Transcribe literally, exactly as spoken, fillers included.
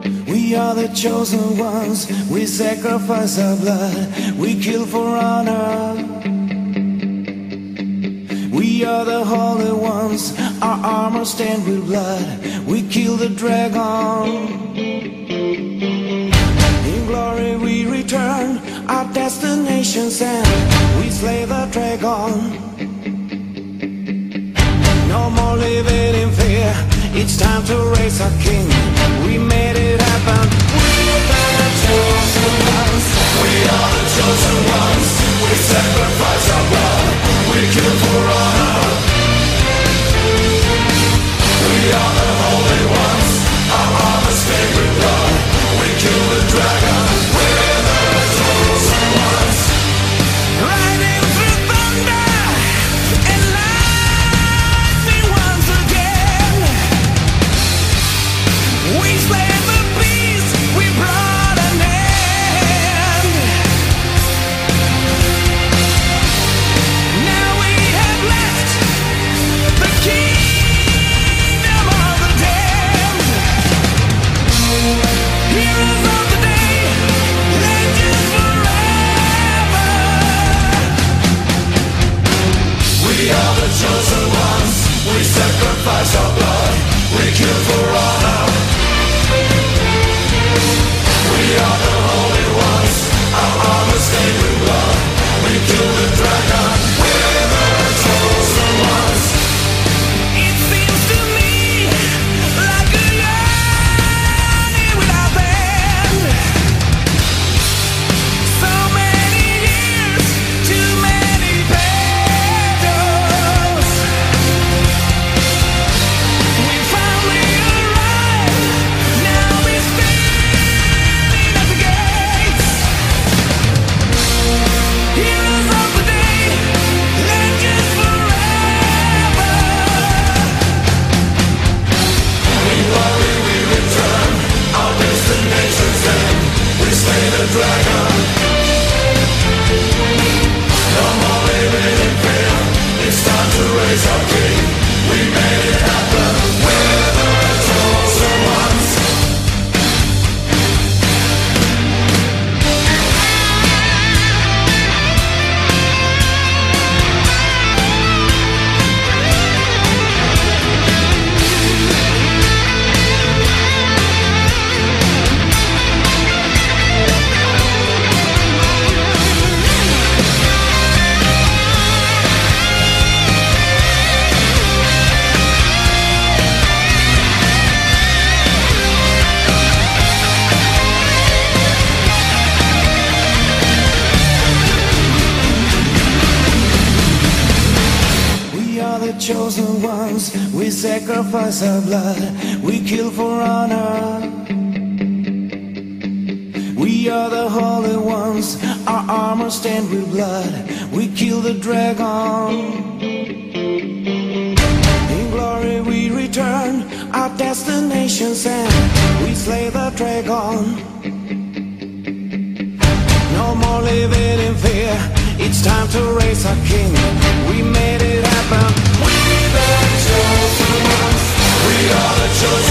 We are the chosen ones, we sacrifice our blood, we kill for honor. We are the holy ones, our armor stained with blood, we kill the dragon. In glory we return, our destination's end, we slay the dragon. No more living in fear, it's time to raise our king. We made it happen. We're the chosen ones. We are the chosen ones. We sacrifice our blood. We kill for honor. We are the holy ones. Our armor stained with blood. We kill the dragon. We're the chosen ones. Riding through thunder and lightning once again. We slay the beast, we brought an end. Now we have left the kingdom of the damned. Heroes of the day, legends forever. We are the chosen ones, we sacrifice our blood, we kill for honor. We are the holy ones, our armor stained with blood, we kill the dragon, we're the chosen ones. It seems to me like a journey without end. So many years, too many battles. We finally arrived, now we're standing at the gates. Heroes of the day, legends forever. In glory we return, our destination's end. We slay the dragon. No more living in fear, it's time to raise our king. We made it happen, we're the chosen ones. We are the chosen ones, we sacrifice our blood, we kill for honor. We are the holy ones, our armor stained with blood, we kill the dragon. In glory we return, our destination's end, we slay the dragon. No more living in fear, it's time to raise our king. We made it happen. We the chosen ones. We are the chosen